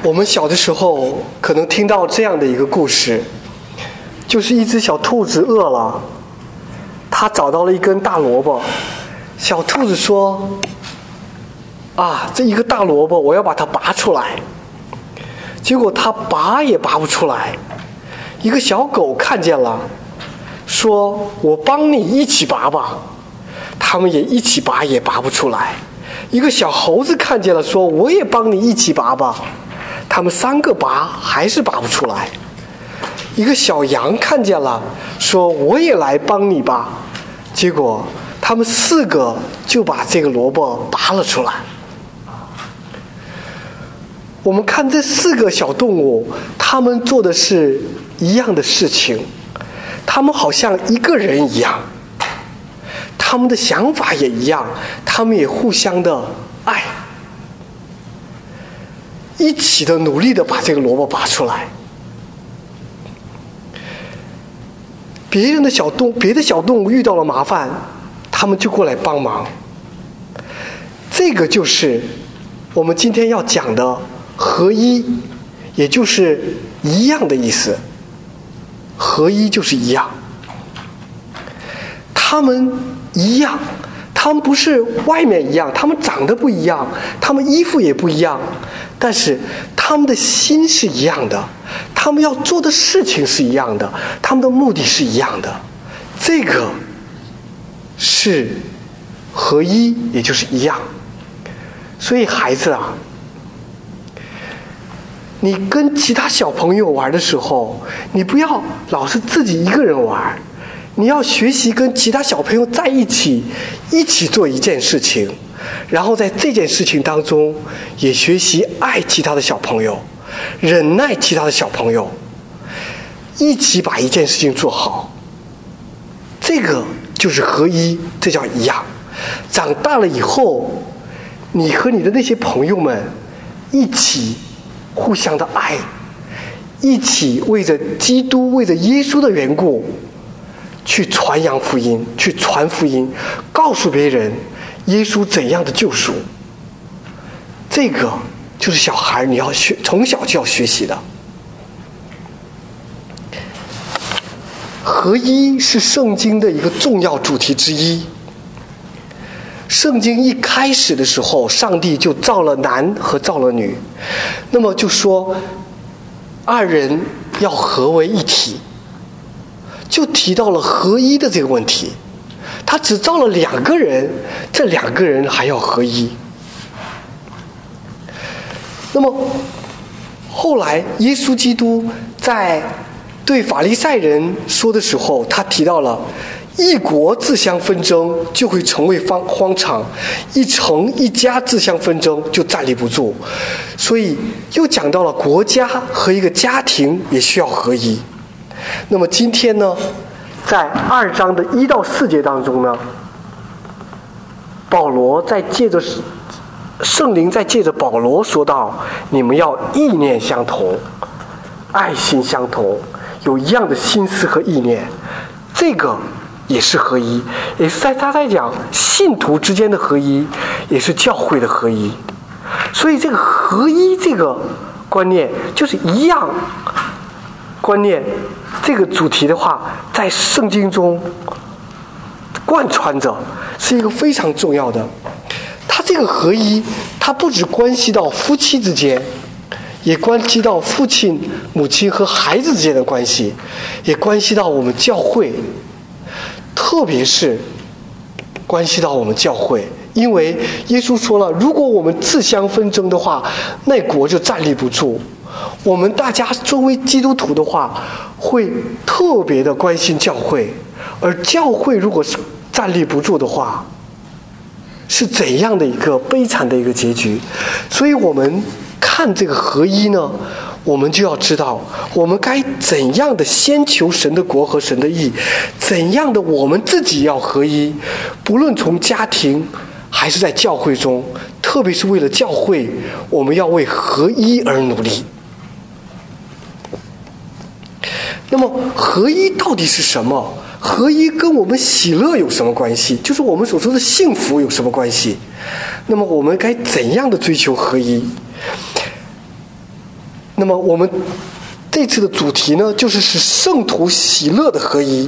我们小的时候可能听到这样的一个故事，就是一只小兔子饿了，它找到了一根大萝卜，小兔子说：这一个大萝卜我要把它拔出来。结果它拔也拔不出来。一个小狗看见了，说：我帮你一起拔吧。他们也一起拔也拔不出来。一个小猴子看见了，说：我也帮你一起拔吧。他们3个拔还是拔不出来。一个小羊看见了，说：我也来帮你吧。结果他们4个就把这个萝卜拔了出来。我们看这4个小动物，他们做的是一样的事情，他们好像一个人一样，他们的想法也一样，他们也互相的爱，一起的努力的把这个萝卜拔出来。别的小动物遇到了麻烦，他们就过来帮忙。这个就是我们今天要讲的合一，也就是一样的意思。合一就是一样，他们一样，他们不是外面一样，他们长得不一样，他们衣服也不一样，但是他们的心是一样的，他们要做的事情是一样的，他们的目的是一样的。这个是合一，也就是一样。所以孩子啊，你跟其他小朋友玩的时候，你不要老是自己一个人玩，你要学习跟其他小朋友在一起做一件事情，然后在这件事情当中也学习爱其他的小朋友，忍耐其他的小朋友，一起把一件事情做好。这个就是合一，这叫一样。长大了以后，你和你的那些朋友们一起互相的爱，一起为着基督，为着耶稣的缘故去传扬福音，去传福音，告诉别人耶稣怎样的救赎。这个就是小孩你要从小就要学习的。合一是圣经的一个重要主题之一。圣经一开始的时候，上帝就造了男和造了女，那么就说2人要合为一体，就提到了合一的这个问题。他只造了2个人，这2个人还要合一。那么后来耶稣基督在对法利赛人说的时候，他提到了一国自相纷争就会成为荒场，一城一家自相纷争就站立不住。所以又讲到了国家和一个家庭也需要合一。那么今天呢，在2章的1到4节当中呢，保罗在借着圣灵在借着保罗说到，你们要意念相同，爱心相同，有一样的心思和意念，这个也是合一，也是他在讲信徒之间的合一，也是教会的合一。所以这个合一这个观念，就是一样观念这个主题的话，在圣经中贯穿着，是一个非常重要的。它这个合一，它不只关系到夫妻之间，也关系到父亲、母亲和孩子之间的关系，也关系到我们教会，特别是关系到我们教会。因为耶稣说了，如果我们自相纷争的话，那国就站立不住。我们大家作为基督徒的话，会特别的关心教会，而教会如果是站立不住的话，是怎样的一个悲惨的一个结局。所以我们看这个合一呢，我们就要知道我们该怎样的先求神的国和神的义，怎样的我们自己要合一，不论从家庭还是在教会中，特别是为了教会，我们要为合一而努力。那么合一到底是什么？合一跟我们喜乐有什么关系？就是我们所说的幸福有什么关系？那么我们该怎样的追求合一？ 那么我们这次的主题呢，就是使圣徒喜乐的合一。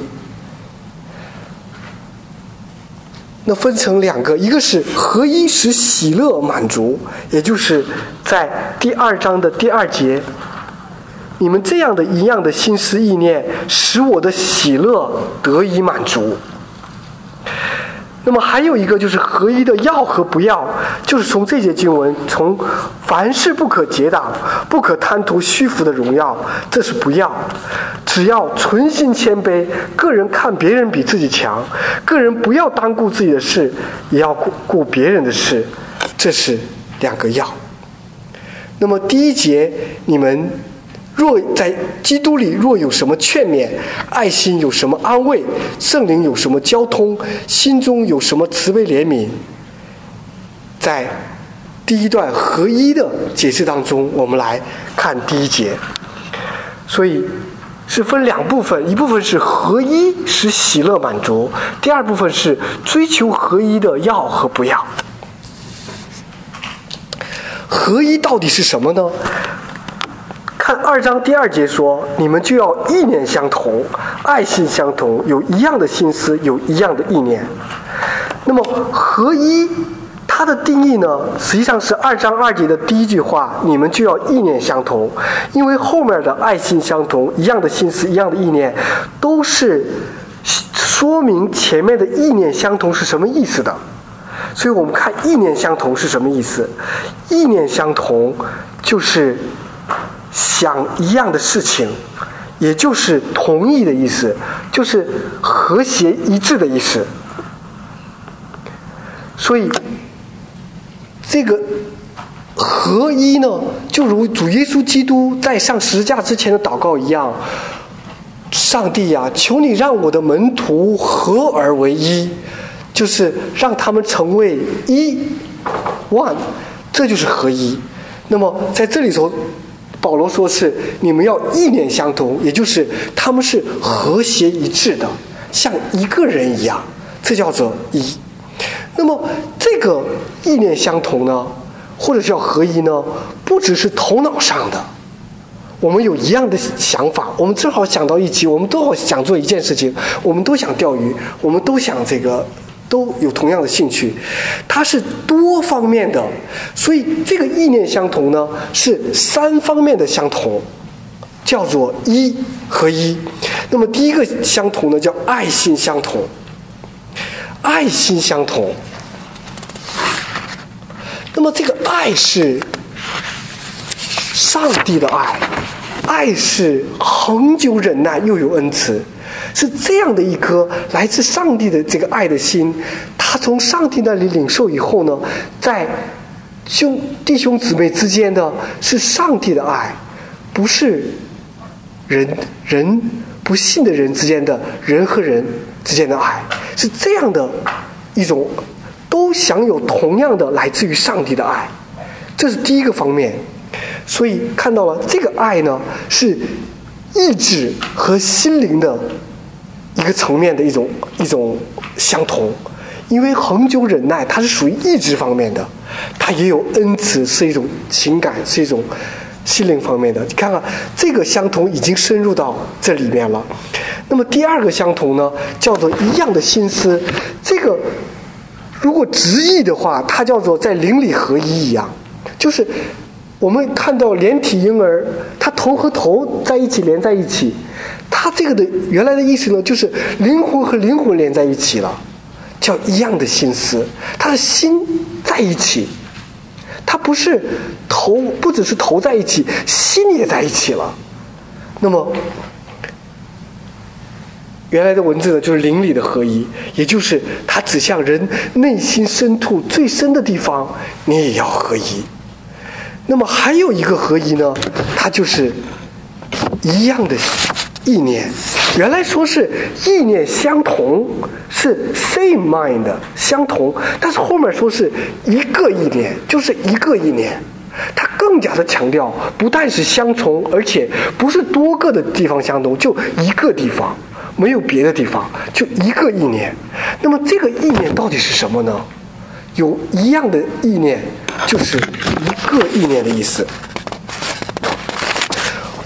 那分成两个，一个是合一使喜乐满足，也就是在第2章的第2节，你们这样的一样的心思意念，使我的喜乐得以满足。那么还有一个就是合一的要和不要，就是从这节经文，从凡事不可结党，不可贪图虚浮的荣耀，这是不要，只要存心谦卑，个人看别人比自己强，个人不要单顾自己的事，也要顾别人的事，这是2个要。那么第1节，你们若在基督里若有什么劝勉，爱心有什么安慰，圣灵有什么交通，心中有什么慈悲怜悯，在第1段合一的解释当中，我们来看第1节。所以是分2部分，一部分是合一使喜乐满足，第2部分是追求合一的要和不要。合一到底是什么呢？看2章第2节说，你们就要意念相同，爱心相同，有一样的心思，有一样的意念。那么合一它的定义呢，实际上是2章2节的第1句话，你们就要意念相同，因为后面的爱心相同，一样的心思，一样的意念，都是说明前面的意念相同是什么意思的。所以我们看意念相同是什么意思？意念相同就是想一样的事情，也就是同意的意思，就是和谐一致的意思。所以这个合一呢，就如主耶稣基督在上十字架之前的祷告一样，上帝啊，求你让我的门徒合而为一，就是让他们成为一 one， 这就是合一。那么在这里头保罗说是你们要意念相同，也就是他们是和谐一致的，像一个人一样，这叫做一。那么这个意念相同呢，或者叫合一呢，不只是头脑上的，我们有一样的想法，我们正好想到一起，我们都好想做一件事情，我们都想钓鱼，我们都想都有同样的兴趣，它是多方面的。所以这个意念相同呢，是3方面的相同，叫做一合一。那么第一个相同呢，叫爱心相同。爱心相同，那么这个爱是上帝的爱，爱是恒久忍耐又有恩慈，是这样的一颗来自上帝的这个爱的心，他从上帝那里领受以后呢，在弟兄姊妹之间的是上帝的爱，不是人不信的人之间的人和人之间的爱，是这样的一种都享有同样的来自于上帝的爱，这是第一个方面。所以看到了这个爱呢，是意志和心灵的一个层面的一种相同。因为恒久忍耐它是属于意志方面的，它也有恩慈，是一种情感，是一种心灵方面的。你看看这个相同已经深入到这里面了。那么第二个相同呢，叫做一样的心思。这个如果直译的话，它叫做在灵里合一一样，就是我们看到连体婴儿，它头和头在一起连在一起，它这个的原来的意思呢，就是灵魂和灵魂连在一起了，叫一样的心思，他的心在一起，他不是头，不只是头在一起，心也在一起了。那么原来的文字呢，就是灵里的合一，也就是它指向人内心深处最深的地方，你也要合一。那么还有一个合一呢，它就是一样的意念。原来说是意念相同，是 same mind 相同，但是后面说是一个意念，就是一个意念。它更加的强调，不但是相同，而且不是多个的地方相同，就一个地方，没有别的地方，就一个意念。那么这个意念到底是什么呢？有一样的意念，就是一个意念的意思。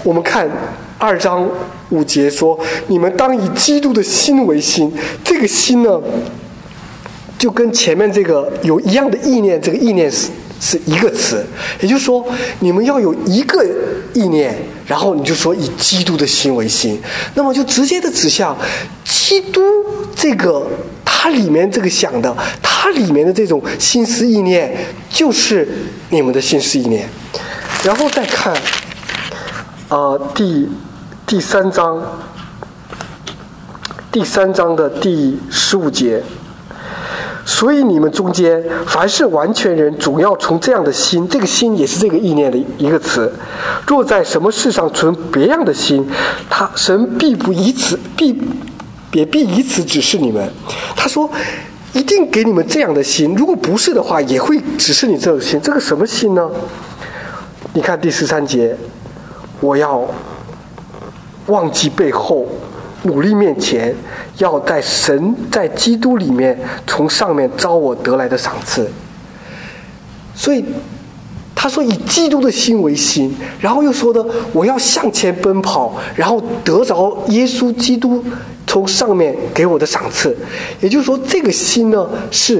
我们看2章5节说，你们当以基督的心为心。这个心呢，就跟前面这个有一样的意念，这个意念是一个词，也就是说你们要有一个意念，然后你就说以基督的心为心，那么就直接的指向基督这个它里面这个想的，它里面的这种心思意念就是你们的心思意念。然后再看第三章的第15节，所以你们中间凡是完全人，总要从这样的心，这个心也是这个意念的一个词。若在什么事上存别样的心，神必以此指示你们。他说一定给你们这样的心，如果不是的话，也会指示你这个心。这个什么心呢？你看第13节，我要忘记背后，努力面前，要在神在基督里面从上面招我得来的赏赐。所以他说以基督的心为心，然后又说的我要向前奔跑，然后得着耶稣基督从上面给我的赏赐。也就是说这个心呢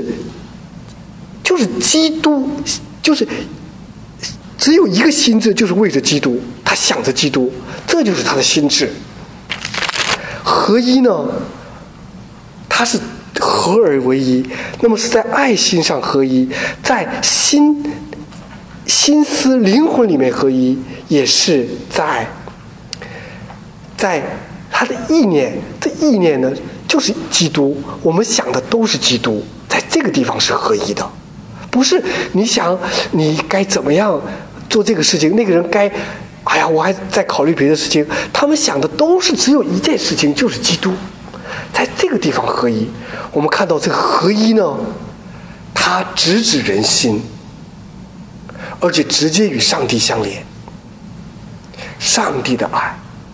就是基督，就是只有一个心智，就是为着基督，他想着基督，这就是他的心智。合一呢，它是合而为一，那么是在爱心上合一，在心思灵魂里面合一，也是在他的意念，这意念呢就是基督，我们想的都是基督，在这个地方是合一的，不是你想你该怎么样做这个事情，那个人该我还在考虑别的事情，他们想的都是只有一件事情，就是基督，在这个地方合一。我们看到这个合一呢，它直指人心，而且直接与上帝相连，上帝的爱，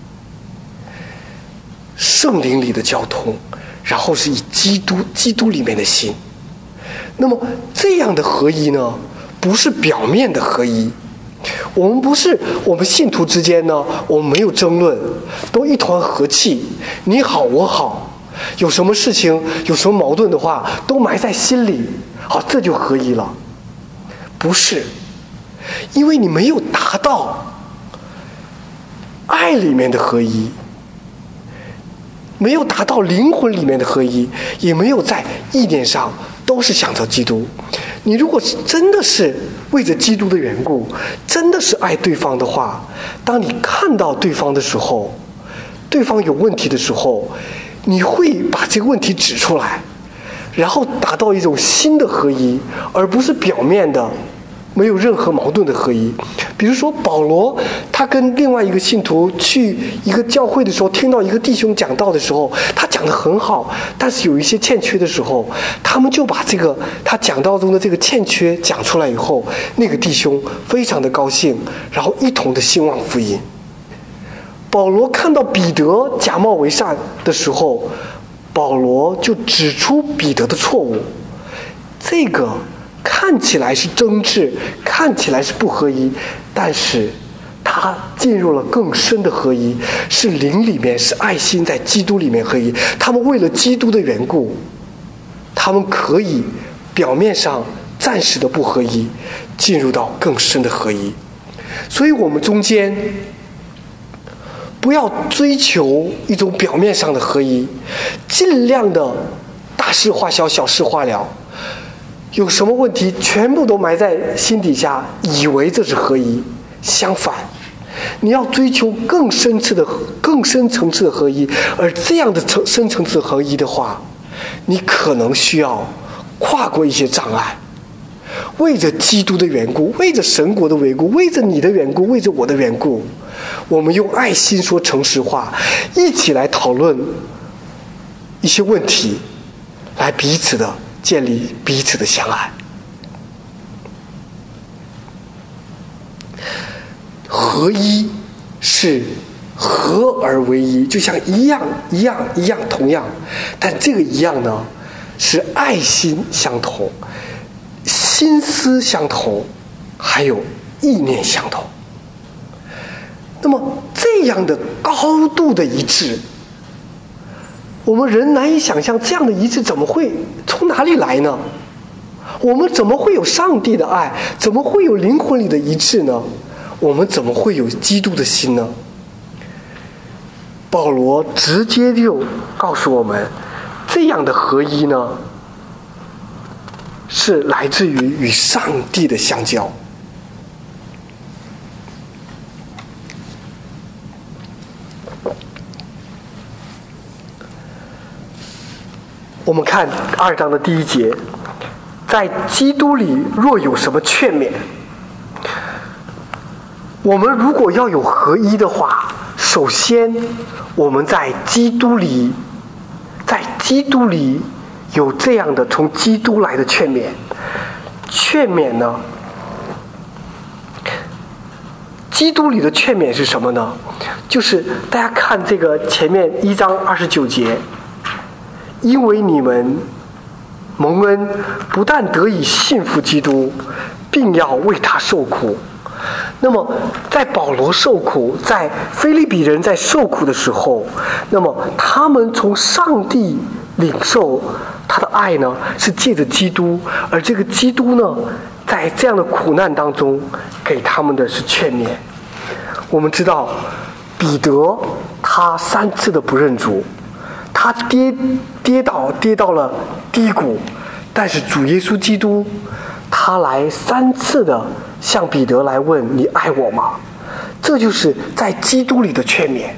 圣灵里的交通，然后是以基督里面的心。那么这样的合一呢，不是表面的合一，我们不是我们信徒之间呢，我们没有争论，都一团和气，你好我好，有什么事情有什么矛盾的话都埋在心里，好，这就合一了。不是，因为你没有达到爱里面的合一，没有达到灵魂里面的合一，也没有在意念上都是想着基督。你如果真的是为着基督的缘故，真的是爱对方的话，当你看到对方的时候，对方有问题的时候，你会把这个问题指出来，然后达到一种新的合一，而不是表面的没有任何矛盾的合一。比如说保罗他跟另外一个信徒去一个教会的时候，听到一个弟兄讲道的时候，他讲得很好，但是有一些欠缺的时候，他们就把这个他讲道中的这个欠缺讲出来以后，那个弟兄非常的高兴，然后一同的兴旺福音。保罗看到彼得假冒为善的时候，保罗就指出彼得的错误，这个看起来是争执，看起来是不合一，但是他进入了更深的合一，是灵里面，是爱心在基督里面合一。他们为了基督的缘故，他们可以表面上暂时的不合一，进入到更深的合一。所以我们中间不要追求一种表面上的合一，尽量的大事化小，小事化了，有什么问题全部都埋在心底下，以为这是合一。相反，你要追求更深层次的合一，而这样的深层次合一的话，你可能需要跨过一些障碍，为着基督的缘故，为着神国的缘故，为着你的缘故，为着我的缘故，我们用爱心说诚实话，一起来讨论一些问题，来彼此的建立彼此的相爱。合一是合而为一，就像一样同样，但这个一样呢，是爱心相同，心思相同，还有意念相同。那么这样的高度的一致。我们人难以想象这样的一致怎么会从哪里来呢？我们怎么会有上帝的爱？怎么会有灵魂里的一致呢？我们怎么会有基督的心呢？保罗直接就告诉我们，这样的合一呢，是来自于与上帝的相交。我们看2章的第1节，在基督里若有什么劝勉，我们如果要有合一的话，首先我们在基督里有这样的从基督来的劝勉。劝勉呢，基督里的劝勉是什么呢？就是大家看这个前面1章29节，因为你们蒙恩，不但得以信服基督，并要为他受苦。那么在保罗受苦，在腓立比人在受苦的时候，那么他们从上帝领受他的爱呢，是借着基督，而这个基督呢，在这样的苦难当中给他们的是劝勉。我们知道彼得他3次的不认主，他跌到了低谷，但是主耶稣基督他来3次的向彼得来问，你爱我吗？这就是在基督里的劝勉。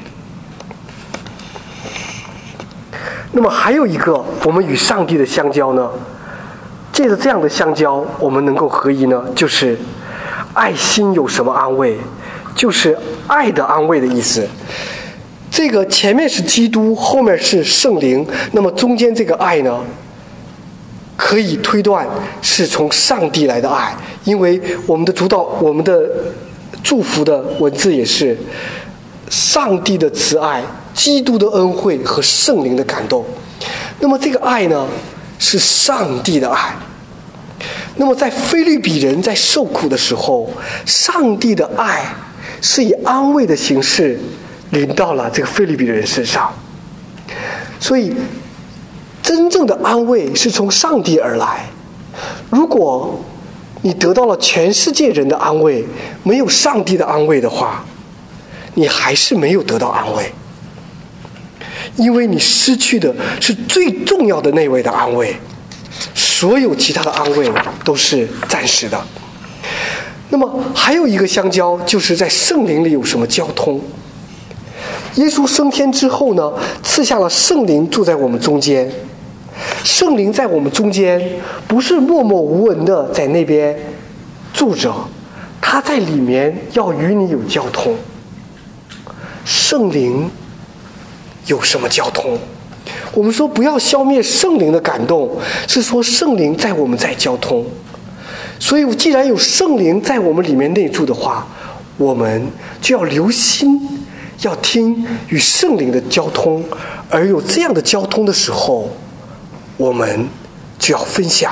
那么还有一个我们与上帝的相交呢，借着这样的相交我们能够合一呢，就是爱心有什么安慰，就是爱的安慰的意思。这个前面是基督，后面是圣灵，那么中间这个爱呢，可以推断是从上帝来的爱，因为我们的祝福的文字也是上帝的慈爱、基督的恩惠和圣灵的感动。那么这个爱呢，是上帝的爱。那么在腓立比人在受苦的时候，上帝的爱是以安慰的形式临到了这个腓立比人身上。所以真正的安慰是从上帝而来。如果你得到了全世界人的安慰，没有上帝的安慰的话，你还是没有得到安慰，因为你失去的是最重要的那位的安慰，所有其他的安慰都是暂时的。那么还有一个相交，就是在圣灵里有什么交通。耶稣升天之后呢，赐下了圣灵住在我们中间。圣灵在我们中间不是默默无闻的在那边住着，他在里面要与你有交通。圣灵有什么交通？我们说不要消灭圣灵的感动，是说圣灵在我们在交通。所以既然有圣灵在我们里面内住的话，我们就要留心，要听与圣灵的交通，而有这样的交通的时候，我们就要分享。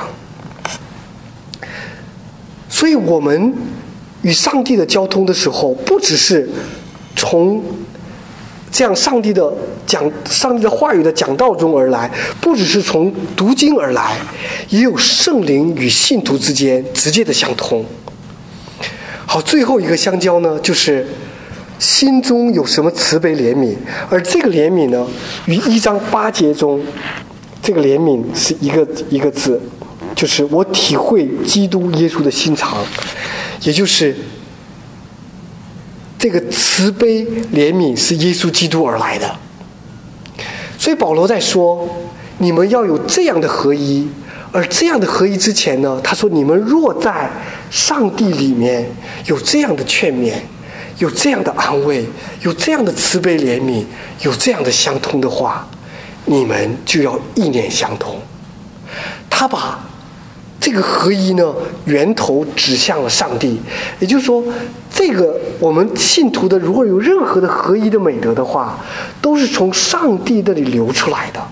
所以我们与上帝的交通的时候，不只是从这样上帝的话语的讲道中而来，不只是从读经而来，也有圣灵与信徒之间直接的相通。好，最后一个相交呢，就是心中有什么慈悲怜悯，而这个怜悯呢，于1章8节中，这个怜悯是一个字，就是我体会基督耶稣的心肠，也就是这个慈悲怜悯是耶稣基督而来的。所以保罗在说，你们要有这样的合一，而这样的合一之前呢，他说你们若在上帝里面有这样的劝勉，有这样的安慰，有这样的慈悲怜悯，有这样的相通的话，你们就要意念相通。他把这个合一呢，源头指向了上帝，也就是说，这个我们信徒的如果有任何的合一的美德的话，都是从上帝那里流出来的。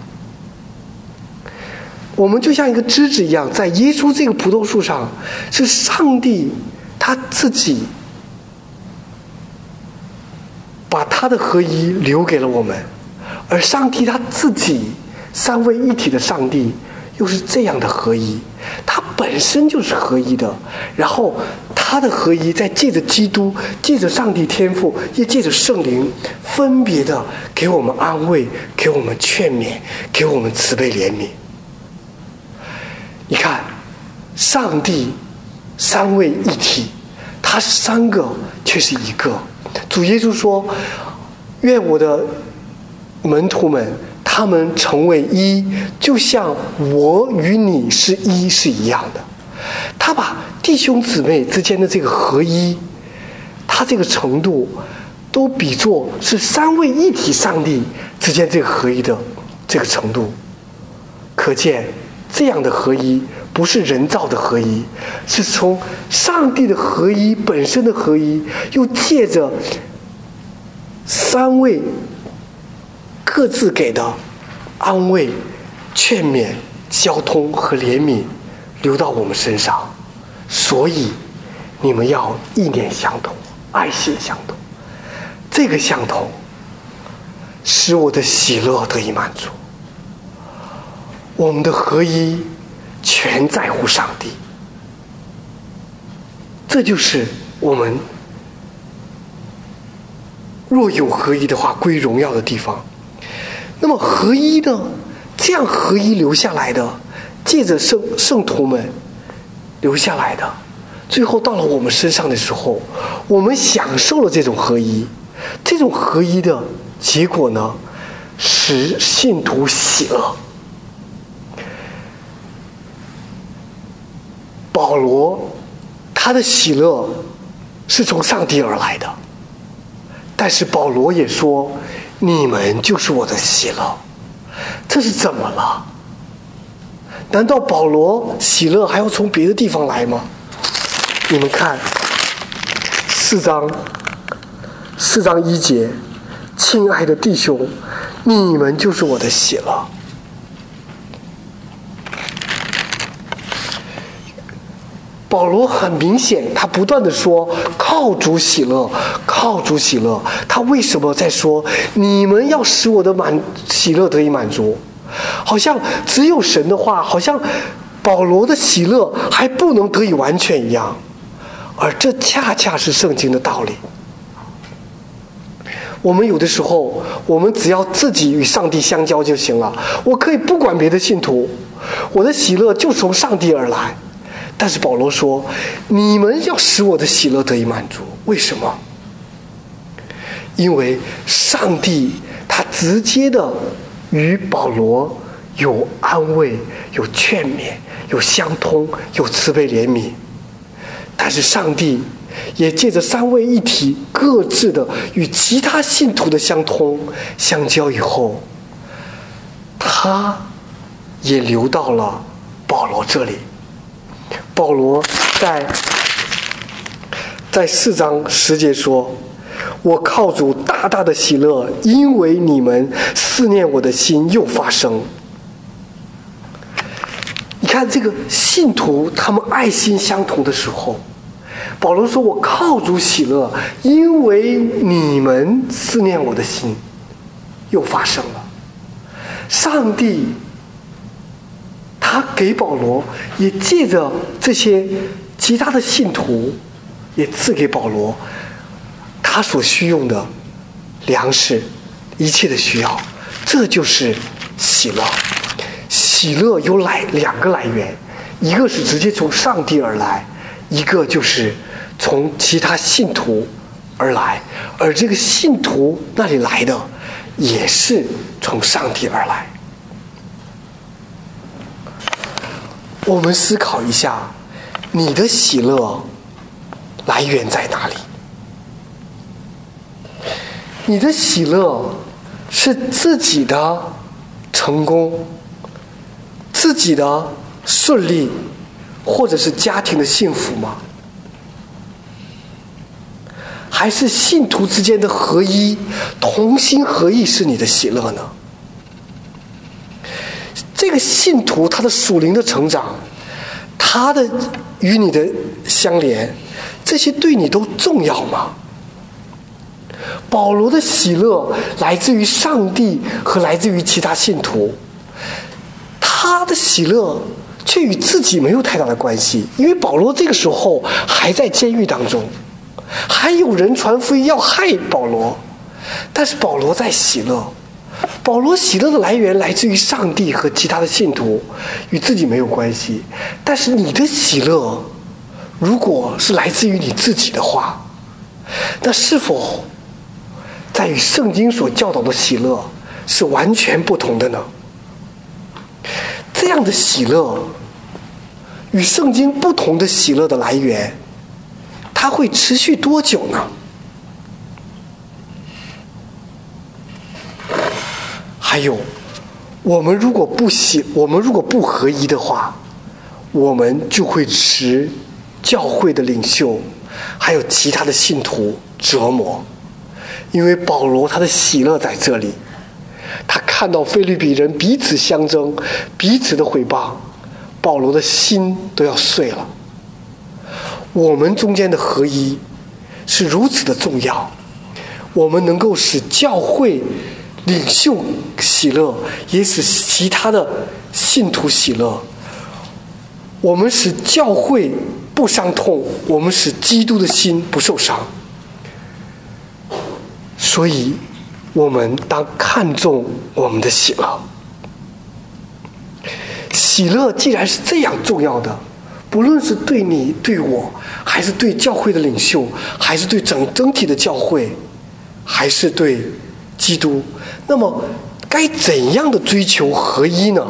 我们就像一个枝子一样，在耶稣这个葡萄树上，是上帝他自己把他的合一留给了我们，而上帝他自己三位一体的上帝又是这样的合一，他本身就是合一的，然后他的合一在借着基督，借着上帝天父，也借着圣灵，分别的给我们安慰，给我们劝勉，给我们慈悲怜悯。你看，上帝三位一体，他是三个却是一个。主耶稣说，愿我的门徒们他们成为一，就像我与你是一是一样的。他把弟兄姊妹之间的这个合一，他这个程度都比作是三位一体上帝之间这个合一的这个程度。可见这样的合一不是人造的合一，是从上帝的合一本身的合一，又借着三位各自给的安慰、劝勉、交通和怜悯流到我们身上。所以你们要意念相同，爱心相同，这个相同使我的喜乐得以满足。我们的合一全在乎上帝，这就是我们若有合一的话归荣耀的地方。那么合一呢，这样合一留下来的，借着圣徒们留下来的，最后到了我们身上的时候，我们享受了这种合一。这种合一的结果呢，使信徒喜乐。保罗他的喜乐是从上帝而来的，但是保罗也说，你们就是我的喜乐。这是怎么了？难道保罗喜乐还要从别的地方来吗？你们看4章1节，亲爱的弟兄，你们就是我的喜乐。保罗很明显，他不断的说靠主喜乐，靠主喜乐。他为什么在说你们要使我的喜乐得以满足？好像只有神的话，好像保罗的喜乐还不能得以完全一样。而这恰恰是圣经的道理。我们有的时候，我们只要自己与上帝相交就行了，我可以不管别的信徒，我的喜乐就从上帝而来。但是保罗说，你们要使我的喜乐得以满足。为什么？因为上帝他直接的与保罗有安慰，有劝勉，有相通，有慈悲怜悯。但是上帝也借着三位一体各自的与其他信徒的相通相交以后，他也流到了保罗这里。保罗在4章10节说，我靠主大大的喜乐，因为你们思念我的心又发生。你看这个信徒他们爱心相同的时候，保罗说我靠主喜乐，因为你们思念我的心又发生了。上帝他给保罗也借着这些其他的信徒，也赐给保罗他所需用的粮食，一切的需要。这就是喜乐。喜乐有两个来源，一个是直接从上帝而来，一个就是从其他信徒而来。而这个信徒那里来的也是从上帝而来。我们思考一下，你的喜乐来源在哪里？你的喜乐是自己的成功、自己的顺利，或者是家庭的幸福吗？还是信徒之间的合一、同心合意是你的喜乐呢？这个信徒他的属灵的成长，他的与你的相连，这些对你都重要吗？ 保罗的喜乐来自于上帝和来自于其他信徒，他的喜乐却与自己没有太大的关系，因为保罗这个时候还在监狱当中，还有人传福音要害保罗，但是保罗在喜乐。保罗喜乐的来源来自于上帝和其他的信徒，与自己没有关系。但是你的喜乐如果是来自于你自己的话，那是否在与圣经所教导的喜乐是完全不同的呢？这样的喜乐与圣经不同的喜乐的来源，它会持续多久呢？还有，我们如果不合一的话，我们就会使教会的领袖还有其他的信徒折磨。因为保罗他的喜乐在这里，他看到腓立比人彼此相争，彼此的毁谤，保罗的心都要碎了。我们中间的合一是如此的重要，我们能够使教会领袖喜乐，也使其他的信徒喜乐。我们使教会不伤痛，我们使基督的心不受伤。所以我们当看重我们的喜乐。喜乐既然是这样重要的，不论是对你对我，还是对教会的领袖，还是对整体的教会，还是对基督，那么该怎样的追求合一呢？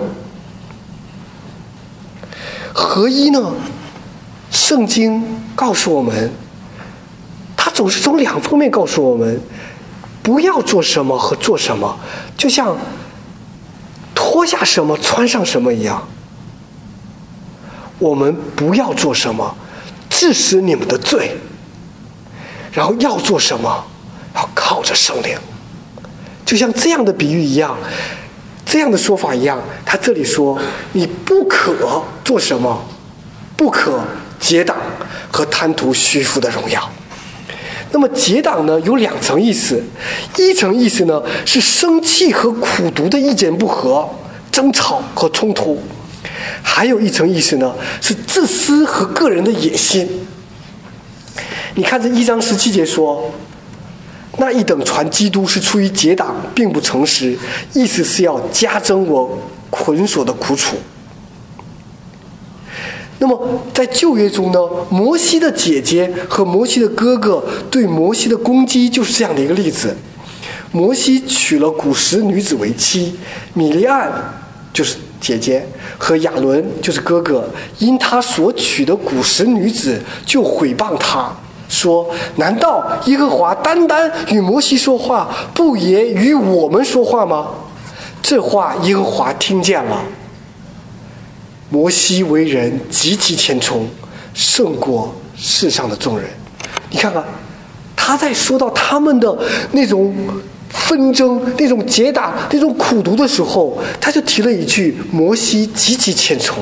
合一呢，圣经告诉我们，它总是从两方面告诉我们，不要做什么和做什么，就像脱下什么穿上什么一样。我们不要做什么致使你们的罪，然后要做什么要靠着圣灵。就像这样的比喻一样，这样的说法一样，他这里说你不可做什么，不可结党和贪图虚浮的荣耀。那么结党呢，有两层意思，一层意思呢是生气和苦毒的意见不合、争吵和冲突，还有一层意思呢是自私和个人的野心。你看这1章17节说，那一等传基督是出于结党，并不诚实，意思是要加增我捆锁的苦楚。那么在旧约中呢，摩西的姐姐和摩西的哥哥对摩西的攻击就是这样的一个例子。摩西娶了古时女子为妻，米利暗就是姐姐，和亚伦就是哥哥，因他所娶的古时女子就毁谤他，说难道耶和华单单与摩西说话，不也与我们说话吗？这话耶和华听见了。摩西为人极其虔诚，胜过世上的众人。你看看，他在说到他们的那种纷争、那种结党、那种苦毒的时候，他就提了一句：摩西极其虔诚。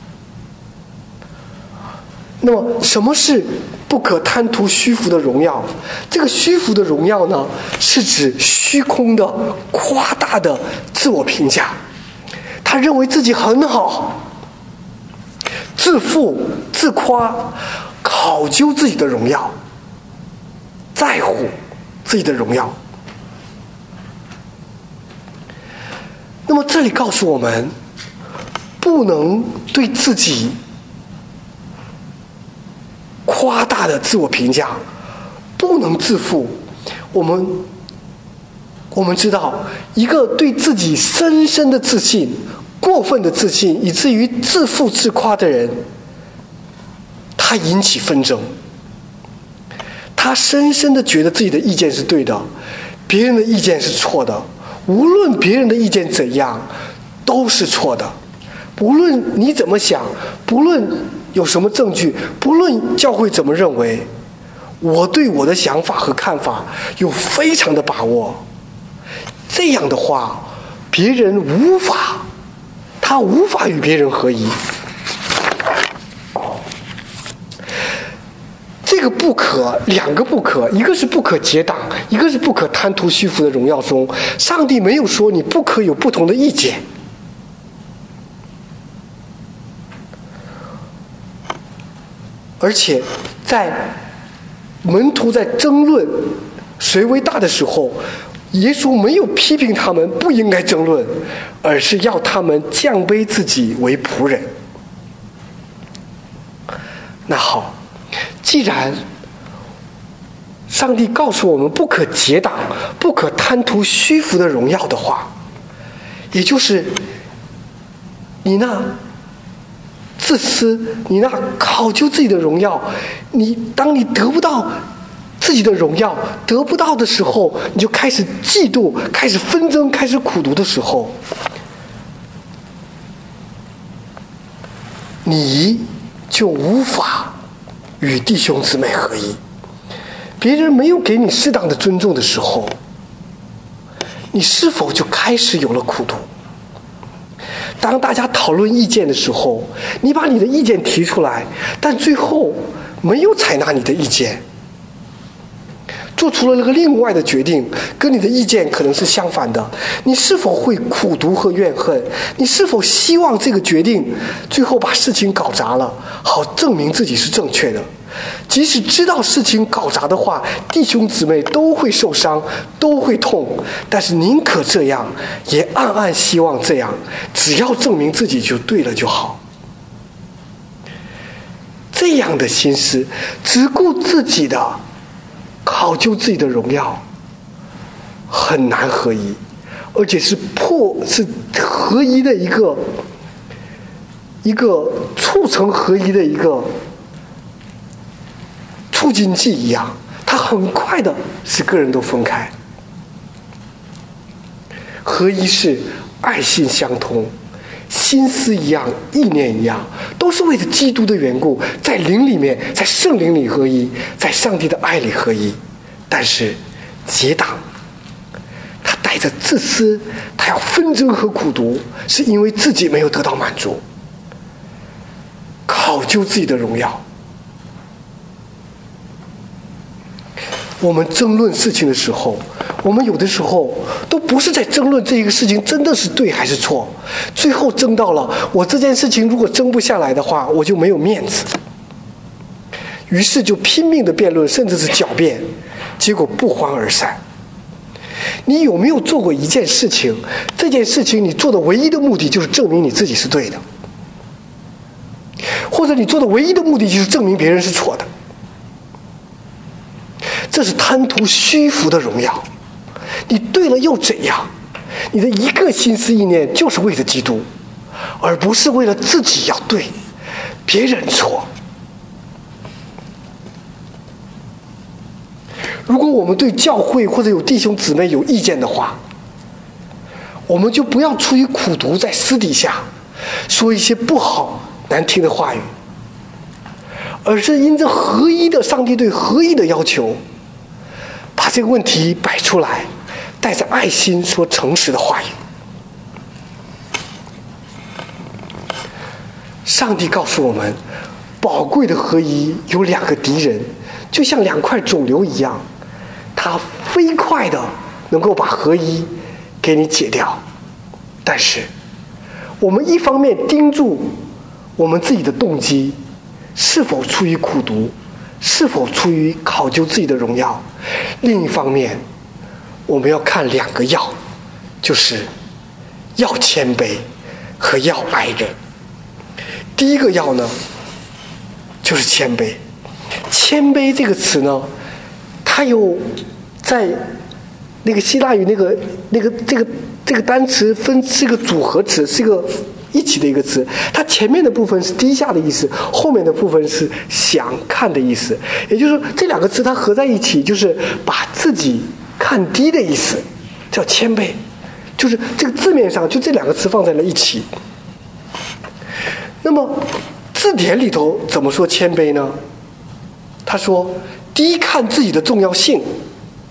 那么什么是不可贪图虚浮的荣耀？这个虚浮的荣耀呢，是指虚空的、夸大的自我评价。他认为自己很好，自负自夸，考究自己的荣耀，在乎自己的荣耀。那么这里告诉我们，不能对自己夸大的自我评价，不能自负。我们知道，一个对自己深深的自信、过分的自信，以至于自负自夸的人，他引起纷争。他深深的觉得自己的意见是对的，别人的意见是错的，无论别人的意见怎样，都是错的。不论你怎么想，不论有什么证据，不论教会怎么认为，我对我的想法和看法有非常的把握。这样的话，别人无法与别人合一。这这个不可，两个不可，一个是不可结党，一个是不可贪图虚浮的荣耀中，上帝没有说你不可有不同的意见。而且在门徒在争论谁为大的时候，耶稣没有批评他们不应该争论，而是要他们降卑自己为仆人。那好，既然上帝告诉我们不可结党，不可贪图虚浮的荣耀的话，也就是你那自私，你那考究自己的荣耀，当你得不到自己的荣耀，得不到的时候，你就开始嫉妒，开始纷争，开始苦毒的时候，你就无法与弟兄姊妹合一。别人没有给你适当的尊重的时候，你是否就开始有了苦毒？当大家讨论意见的时候，你把你的意见提出来，但最后没有采纳你的意见，做出了那个另外的决定，跟你的意见可能是相反的，你是否会苦毒和怨恨？你是否希望这个决定最后把事情搞砸了，好证明自己是正确的？即使知道事情搞砸的话，弟兄姊妹都会受伤，都会痛，但是宁可这样，也暗暗希望这样，只要证明自己就对了就好。这样的心思，只顾自己的，考究自己的荣耀，很难合一，而且是合一的一个促成合一的一个促进剂一样，它很快的使个人都分开。合一是爱心相通，心思一样，意念一样，都是为了基督的缘故，在灵里面，在圣灵里合一，在上帝的爱里合一。但是结党，他带着自私，他要纷争和苦毒，是因为自己没有得到满足，考究自己的荣耀。我们争论事情的时候，我们有的时候都不是在争论这一个事情真的是对还是错，最后争到了我这件事情如果争不下来的话，我就没有面子，于是就拼命的辩论，甚至是狡辩，结果不欢而散。你有没有做过一件事情，这件事情你做的唯一的目的就是证明你自己是对的，或者你做的唯一的目的就是证明别人是错的？这是贪图虚浮的荣耀。你对了又怎样？你的一个心思意念就是为了基督，而不是为了自己要对，别人错。如果我们对教会或者有弟兄姊妹有意见的话，我们就不要出于苦毒在私底下说一些不好难听的话语，而是因着合一的上帝对合一的要求，把这个问题摆出来，带着爱心说诚实的话语。上帝告诉我们，宝贵的合一有两个敌人，就像两块肿瘤一样，它飞快的能够把合一给你解掉。但是我们一方面盯住我们自己的动机是否出于苦毒，是否出于考究自己的荣耀，另一方面我们要看两个要，就是要谦卑和要爱人。第一个要呢，就是谦卑。谦卑这个词呢，它有在那个希腊语这个单词是个组合词，是一个一起的一个词。它前面的部分是低下的意思，后面的部分是想看的意思。也就是说，这两个词它合在一起，就是把自己看低的意思，叫谦卑。就是这个字面上就这两个词放在了一起。那么字典里头怎么说谦卑呢？他说低看自己的重要性，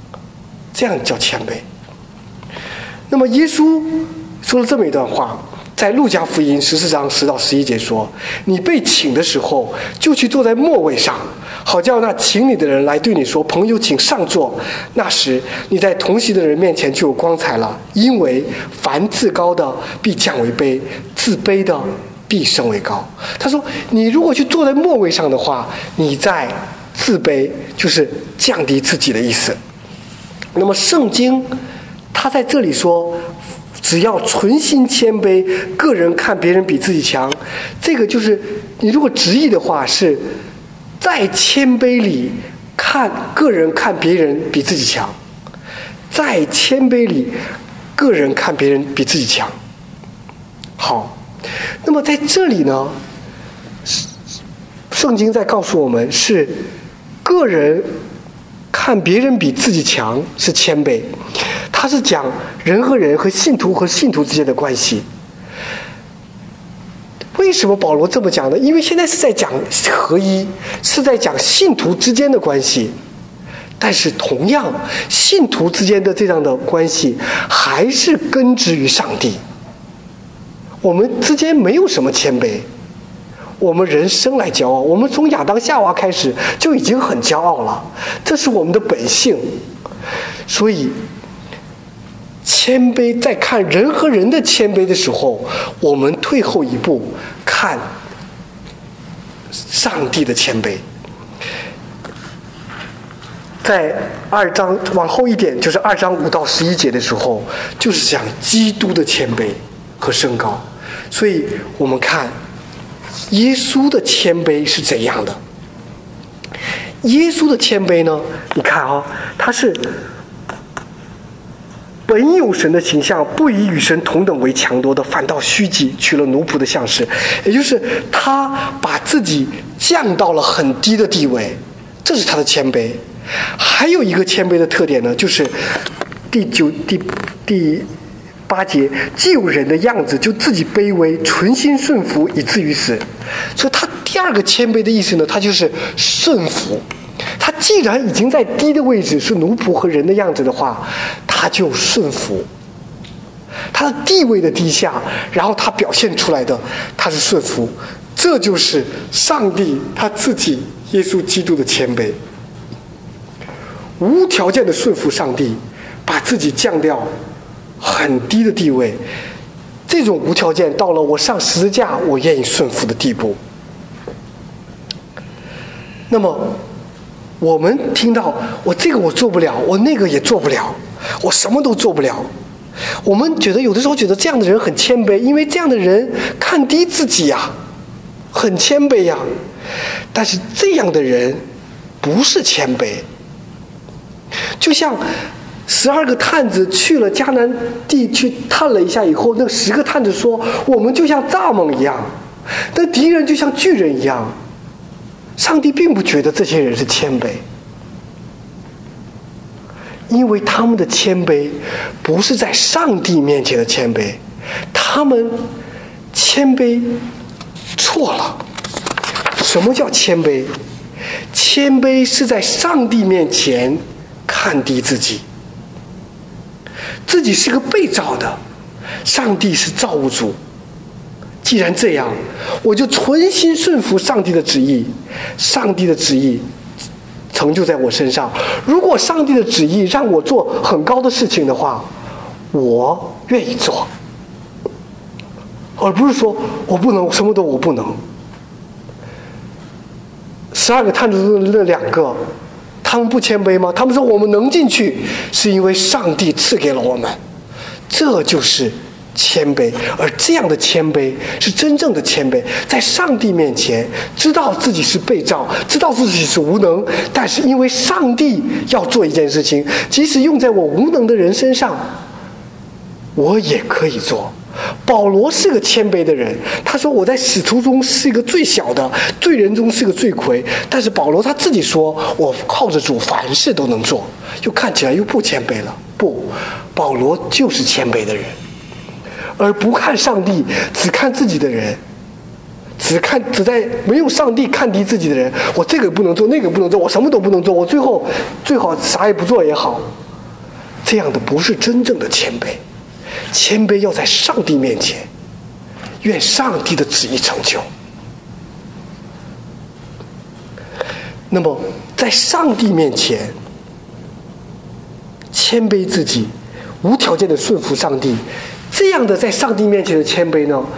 这样叫谦卑。那么耶稣说了这么一段话， 在路加福音14章10到11节说：“你被请的时候，就去坐在末位上，好叫那请你的人来对你说：‘朋友，请上座。’那时你在同席的人面前就有光彩了。因为凡自高的必降为卑，自卑的必升为高。”他说：“你如果去坐在末位上的话，你在自卑，就是降低自己的意思。那么圣经他在这里说，只要存心谦卑，个人看别人比自己强，这个就是你如果直译的话是在谦卑里看个人看别人比自己强，在谦卑里个人看别人比自己强。好，那么在这里呢，圣经在告诉我们是个人看别人比自己强是谦卑，他是讲人和人和信徒之间的关系。为什么保罗这么讲呢？因为现在是在讲合一，是在讲信徒之间的关系。但是同样，信徒之间的这样的关系还是根植于上帝。我们之间没有什么谦卑，我们人生来骄傲，我们从亚当夏娃开始就已经很骄傲了，这是我们的本性。所以谦卑，在看人和人的谦卑的时候，我们退后一步，看上帝的谦卑。在2章往后一点，就是2章5到11节的时候，就是讲基督的谦卑和升高。所以我们看耶稣的谦卑是怎样的。耶稣的谦卑呢，你看他是本有神的形象，不以与神同等为强夺的，反倒虚己，取了奴仆的相式。也就是他把自己降到了很低的地位，这是他的谦卑。还有一个谦卑的特点呢，就是第8节，既有人的样子，就自己卑微，存心顺服，以至于死。所以他第二个谦卑的意思呢，他就是顺服。他既然已经在低的位置，是奴仆和人的样子的话，他就顺服。他的地位的低下，然后他表现出来的他是顺服，这就是上帝他自己耶稣基督的谦卑，无条件的顺服上帝，把自己降掉很低的地位，这种无条件到了我上十字架我愿意顺服的地步。那么我们听到我这个我做不了，我那个也做不了，我什么都做不了，我们觉得有的时候觉得这样的人很谦卑，因为这样的人看低自己呀，很谦卑呀。但是这样的人不是谦卑，就像12个探子去了迦南地去探了一下以后，那10个探子说我们就像蚱蜢一样，那敌人就像巨人一样。上帝并不觉得这些人是谦卑，因为他们的谦卑不是在上帝面前的谦卑，他们谦卑错了。什么叫谦卑？谦卑是在上帝面前看低自己，自己是个被造的，上帝是造物主。既然这样，我就存心顺服上帝的旨意，上帝的旨意成就在我身上。如果上帝的旨意让我做很高的事情的话，我愿意做，而不是说我不能，什么都我不能。12个探子中的2个，他们不谦卑吗？他们说我们能进去，是因为上帝赐给了我们，这就是谦卑。而这样的谦卑是真正的谦卑，在上帝面前知道自己是被造，知道自己是无能，但是因为上帝要做一件事情，即使用在我无能的人身上，我也可以做。保罗是个谦卑的人，他说我在使徒中是一个最小的，罪人中是个罪魁。但是保罗他自己说，我靠着主凡事都能做，又看起来又不谦卑了。不，保罗就是谦卑的人，而不看上帝，只看自己的人，只在没有上帝看低自己的人，我这个不能做，那个不能做，我什么都不能做，我最后最好啥也不做也好。这样的不是真正的谦卑。谦卑要在上帝面前， 愿上帝的旨意成就。那么在上帝面前谦卑自己，无条件的顺服上帝，这样的在上帝面前的谦卑呢，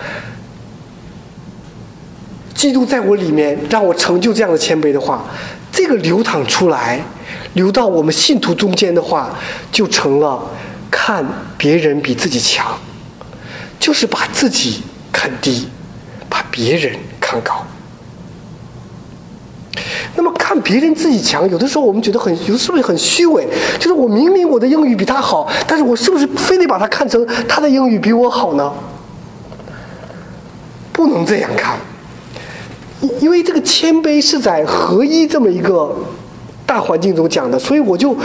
基督在我里面让我成就这样的谦卑的话，这个流淌出来，流到我们信徒中间的话，就成了看别人比自己强，就是把自己看低，把别人看高。那么看别人自己强，有的时候我们觉得是不是很虚伪？就是我明明我的英语比他好，但是我是不是非得把他看成他的英语比我好呢？不能这样看，因为这个谦卑是在合一这么一个大环境中讲的，所以我就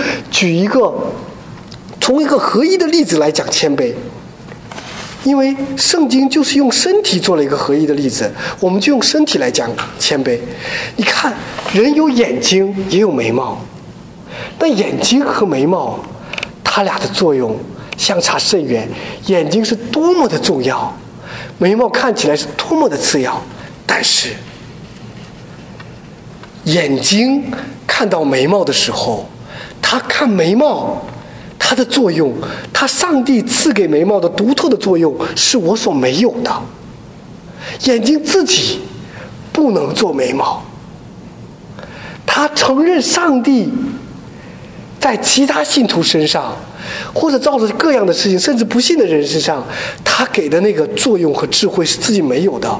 从一个合一的例子来讲谦卑。因为圣经就是用身体做了一个合一的例子，我们就用身体来讲谦卑。你看，人有眼睛也有眉毛，但眼睛和眉毛它俩的作用相差甚远，眼睛是多么的重要，眉毛看起来是多么的次要，但是眼睛看到眉毛的时候，他看眉毛它的作用，它上帝赐给眉毛的独特的作用是我所没有的。眼睛自己不能做眉毛，他承认上帝在其他信徒身上，或者照着各样的事情，甚至不信的人身上，他给的那个作用和智慧是自己没有的。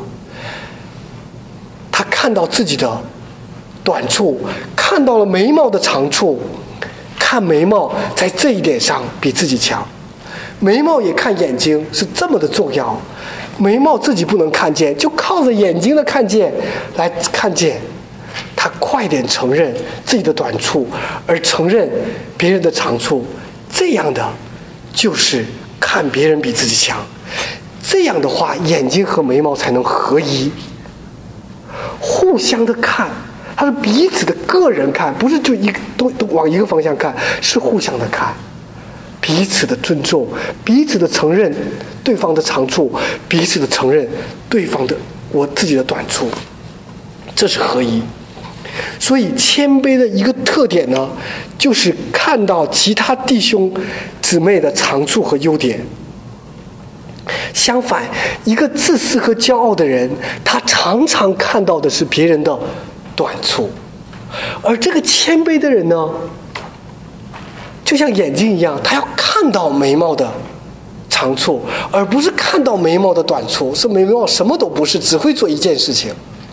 他看到自己的短处，看到了眉毛的长处，看眉毛在这一点上比自己强，眉毛也看眼睛是这么的重要，眉毛自己不能看见，就靠着眼睛的看见来看见，他快点承认自己的短处，而承认别人的长处，这样的就是看别人比自己强。这样的话，眼睛和眉毛才能合一，互相的看，它是彼此的个人看，不是就都往一个方向看，是互相的看，彼此的尊重，彼此的承认对方的长处，彼此的承认对方的我自己的短处，这是合一。所以谦卑的一个特点呢，就是看到其他弟兄姊妹的长处和优点。相反，一个自私和骄傲的人，他常常看到的是别人的短处，而这个谦卑的人呢，就像眼睛一样，他要看到眉毛的长处，而不是看到眉毛的短处，是眉毛什么都不是，只会做一件事情。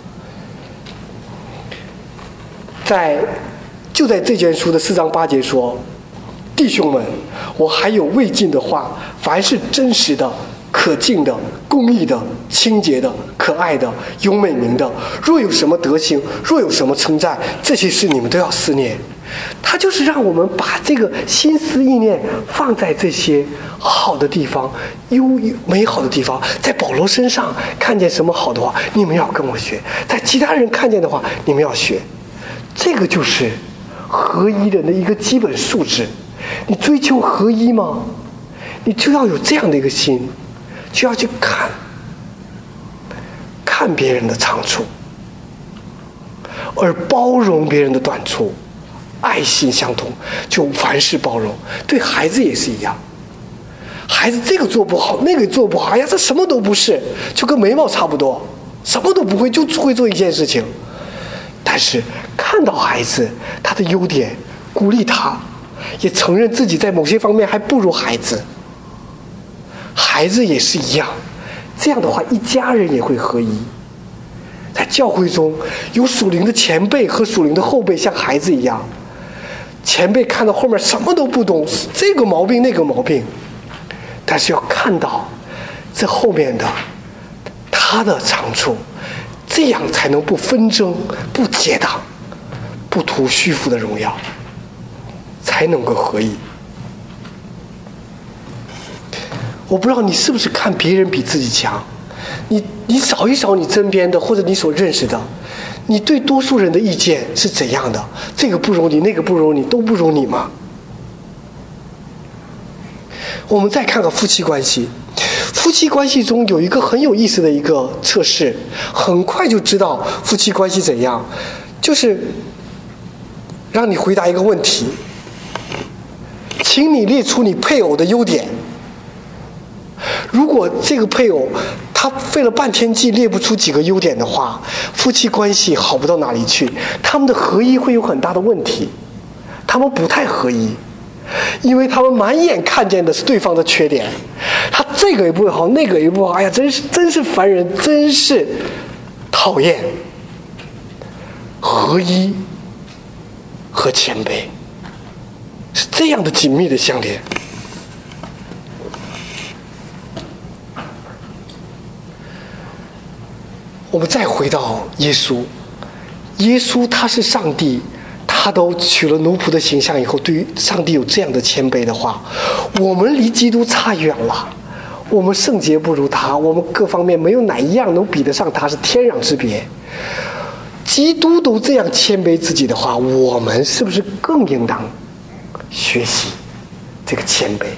就在这卷书的4章8节说，弟兄们，我还有未尽的话，凡是真实的、可敬的、公义的、清洁的、可爱的、有美名的，若有什么德行，若有什么称赞，这些事你们都要思念。他就是让我们把这个心思意念放在这些好的地方、美好的地方。在保罗身上看见什么好的话，你们要跟我学；在其他人看见的话，你们要学。这个就是合一人的一个基本素质。你追求合一吗？你就要有这样的一个心，就要去看别人的长处，而包容别人的短处，爱心相同，就凡事包容。对孩子也是一样，孩子这个做不好，那个做不好，哎呀，这什么都不是，就跟眉毛差不多，什么都不会，就会做一件事情。但是看到孩子他的优点，鼓励他，也承认自己在某些方面还不如孩子。孩子也是一样，这样的话，一家人也会合一。在教会中有属灵的前辈和属灵的后辈，像孩子一样。前辈看到后面什么都不懂，这个毛病那个毛病，但是要看到这后面的他的长处，这样才能不纷争、不结党、不图虚浮的荣耀，才能够合一。我不知道你是不是看别人比自己强，你找一找你身边的或者你所认识的，你对多数人的意见是怎样的？这个不如你，那个不如你，都不如你吗？我们再看看夫妻关系， 夫妻关系中有一个很有意思的一个测试，很快就知道夫妻关系怎样，就是让你回答一个问题，请你列出你配偶的优点。如果这个配偶他费了半天劲列不出几个优点的话，夫妻关系好不到哪里去，他们的合一会有很大的问题，他们不太合一，因为他们满眼看见的是对方的缺点，他这个也不好，那个也不好，哎呀，真是烦人，真是讨厌。合一和谦卑是这样的紧密的相连。我们再回到耶稣，耶稣他是上帝，他都取了奴仆的形象以后，对于上帝有这样的谦卑的话，我们离基督差远了，我们圣洁不如他，我们各方面没有哪一样能比得上他，是天壤之别。基督都这样谦卑自己的话，我们是不是更应当学习这个谦卑？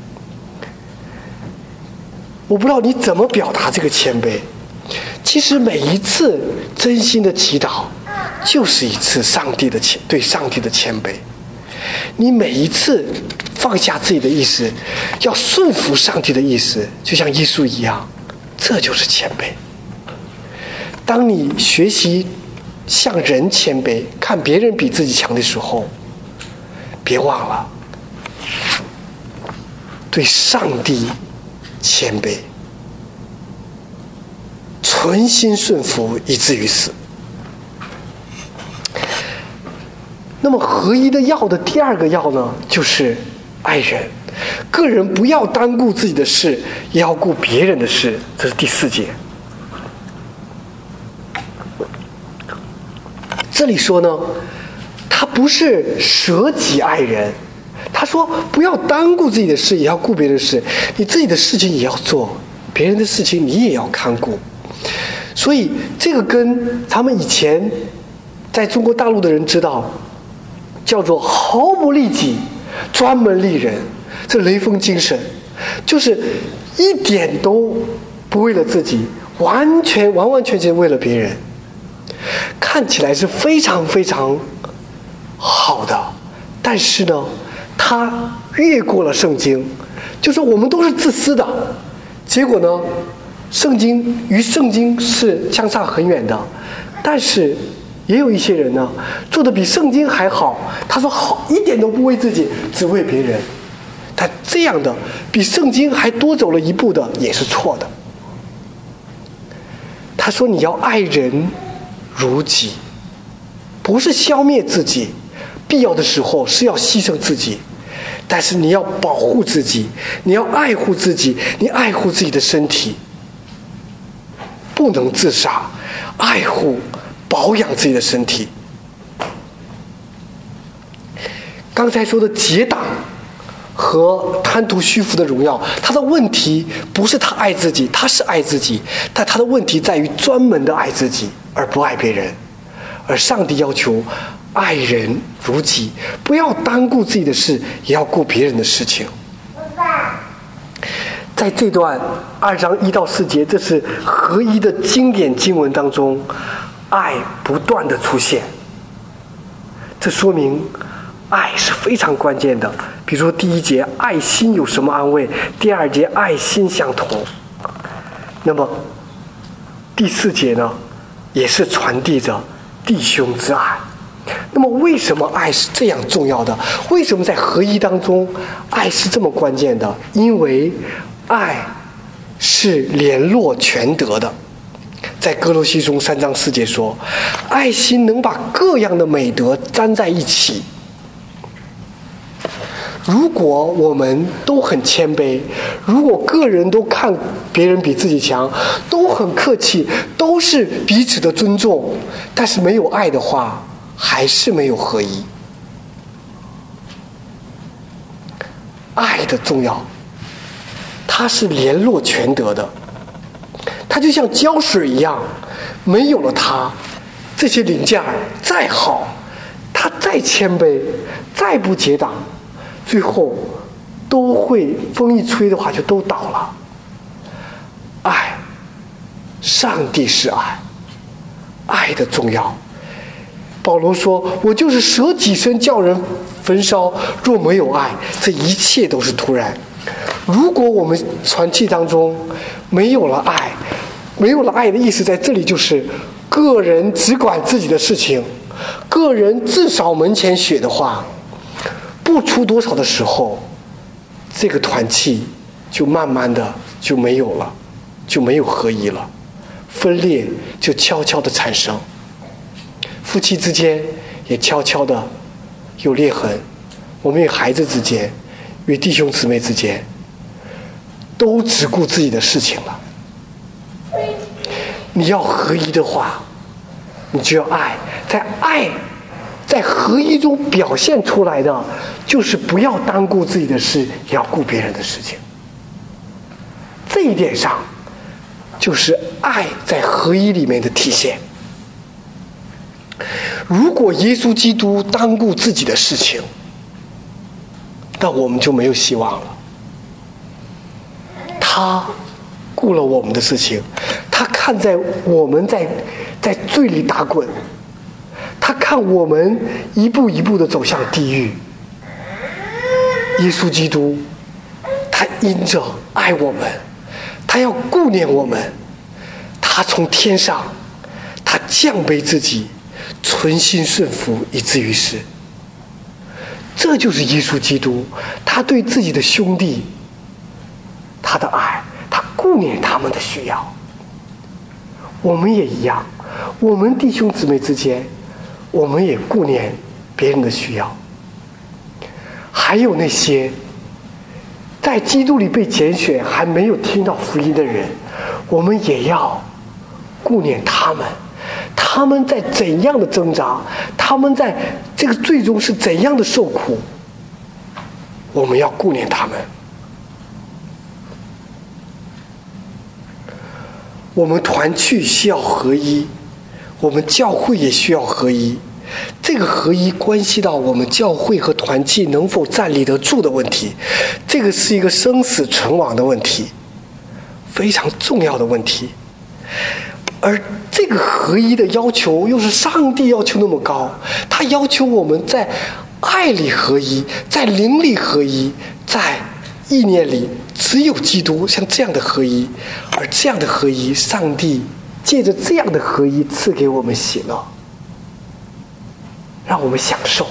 我不知道你怎么表达这个谦卑。其实每一次真心的祈祷就是一次对上帝的谦卑。你每一次放下自己的意思，要顺服上帝的意思，就像耶稣一样，这就是谦卑。当你学习向人谦卑，看别人比自己强的时候，别忘了对上帝谦卑，存心顺服以至于死。那么合一的要的第二个要呢，就是爱人。个人不要单顾自己的事，也要顾别人的事，这是第4节。这里说呢，他不是舍己爱人，他说不要单顾自己的事，也要顾别人的事，你自己的事情也要做，别人的事情你也要看顾。所以这个跟咱们以前在中国大陆的人知道，叫做毫不利己，专门利人，这雷锋精神，就是一点都不为了自己，完完全全为了别人，看起来是非常非常好的，但是呢，他越过了圣经，就是我们都是自私的，结果呢，圣经是相差很远的，但是也有一些人呢，做的比圣经还好。他说好，一点都不为自己，只为别人。他这样的比圣经还多走了一步的，也是错的。他说你要爱人如己，不是消灭自己，必要的时候是要牺牲自己，但是你要保护自己，你要爱护自己，你爱护自己的身体，不能自杀，爱护保养自己的身体。刚才说的结党和贪图虚浮的荣耀，他的问题不是他爱自己，他是爱自己，但他的问题在于专门的爱自己而不爱别人。而上帝要求爱人如己，不要单顾自己的事，也要顾别人的事情。在这段2章1到4节，这是合一的经典经文当中，爱不断的出现，这说明爱是非常关键的。比如说第1节，爱心有什么安慰？第2节，爱心相同。那么第4节呢，也是传递着弟兄之爱。那么为什么爱是这样重要的？为什么在合一当中爱是这么关键的？因为爱是联络全德的。在哥罗西书3章4节说，爱心能把各样的美德粘在一起。如果我们都很谦卑，如果个人都看别人比自己强，都很客气，都是彼此的尊重，但是没有爱的话，还是没有合一。爱的重要，它是联络全德的，它就像胶水一样，没有了它，这些零件再好，它再谦卑，再不结党，最后都会风一吹的话就都倒了。 上帝是爱，爱的重要。保罗说：“我就是舍己身叫人焚烧，若没有爱，这一切都是徒然。”如果我们团契当中没有了爱，没有了爱的意思在这里就是个人只管自己的事情，个人自扫门前雪的话，不出多少的时候，这个团契就慢慢的就没有了，就没有合一了，分裂就悄悄的产生，夫妻之间也悄悄的有裂痕，我们与孩子之间，与弟兄姊妹之间，都只顾自己的事情了。你要合一的话，你就要爱，在合一中表现出来的就是不要单顾自己的事，也要顾别人的事情。这一点上就是爱在合一里面的体现。如果耶稣基督单顾自己的事情，那我们就没有希望了。他顾了我们的事情，他看在我们在罪里打滚，他看我们一步一步的走向地狱。耶稣基督他因着爱我们，他要顾念我们，他从天上他降卑自己，存心顺服，以至于死。这就是耶稣基督他对自己的兄弟他的爱，他顾念他们的需要。我们也一样，我们弟兄姊妹之间，我们也顾念别人的需要。还有那些在基督里被拣选还没有听到福音的人，我们也要顾念他们，他们在怎样的挣扎，他们在这个最终是怎样的受苦，我们要顾念他们。我们团契需要合一，我们教会也需要合一。这个合一关系到我们教会和团契能否站立得住的问题，这个是一个生死存亡的问题，非常重要的问题。而这个合一的要求又是上帝要求那么高，他要求我们在爱里合一，在灵里合一，在意念里只有基督，像这样的合一。而这样的合一，上帝借着这样的合一赐给我们喜乐，让我们享受。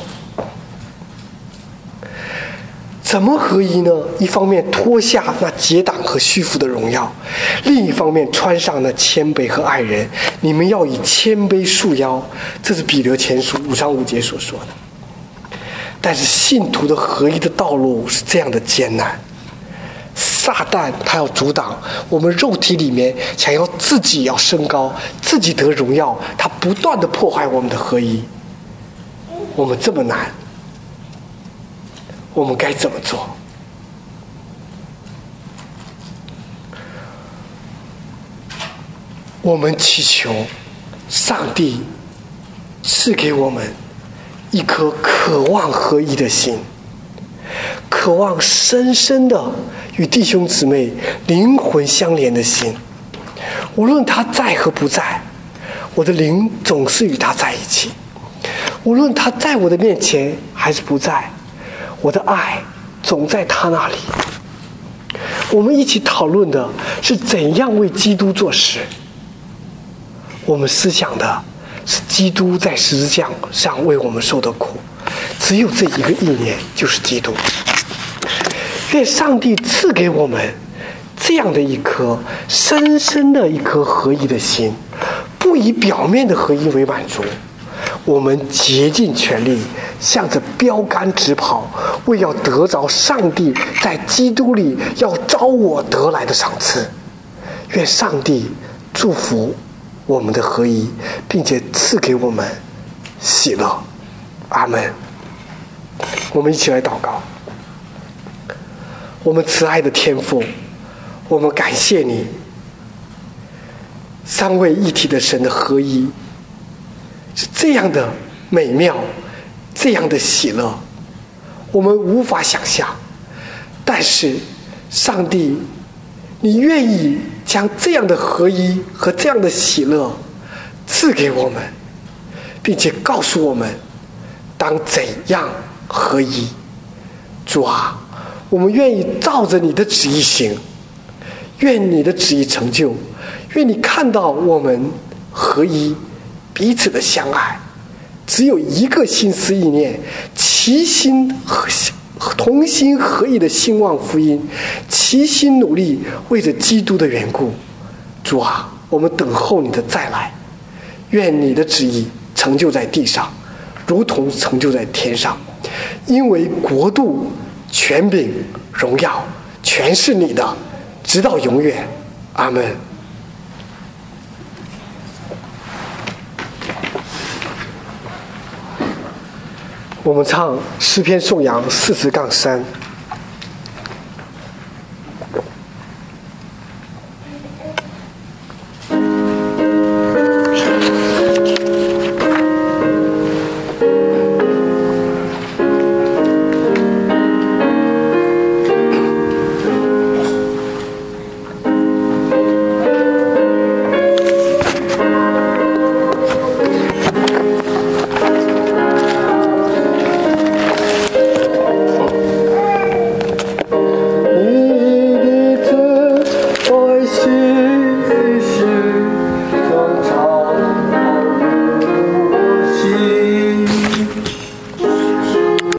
怎么合一呢？一方面脱下那结党和虚浮的荣耀，另一方面穿上那谦卑和爱人。你们要以谦卑束腰，这是彼得前书5章5节所说的。但是信徒的合一的道路是这样的艰难，撒旦他要阻挡我们肉体里面想要自己要升高，自己得荣耀，他不断的破坏我们的合一。我们这么难，我们该怎么做？我们祈求上帝赐给我们一颗渴望合一的心，渴望深深的与弟兄姊妹灵魂相连的心。无论他在和不在，我的灵总是与他在一起。无论他在我的面前还是不在，我的爱总在他那里。我们一起讨论的是怎样为基督做事，我们思想的是基督在十字架上为我们受的苦，只有这一个意念，就是基督。愿上帝赐给我们这样的一颗深深的一颗合一的心，不以表面的合一为满足，我们竭尽全力向着标杆直跑，为要得着上帝在基督里要招我得来的赏赐。愿上帝祝福我们的合一，并且赐给我们喜乐。阿们。我们一起来祷告。我们慈爱的天父，我们感谢你，三位一体的神的合一是这样的美妙，这样的喜乐，我们无法想象。但是上帝，你愿意将这样的合一和这样的喜乐赐给我们，并且告诉我们当怎样合一。主啊，我们愿意照着你的旨意行，愿你的旨意成就，愿你看到我们合一，彼此的相爱，只有一个心思意念，齐心同心合意的兴旺福音，齐心努力为着基督的缘故。主啊，我们等候你的再来，愿你的旨意成就在地上，如同成就在天上。因为国度、权柄、荣耀全是你的，直到永远。阿们。我们唱诗篇颂扬40-3。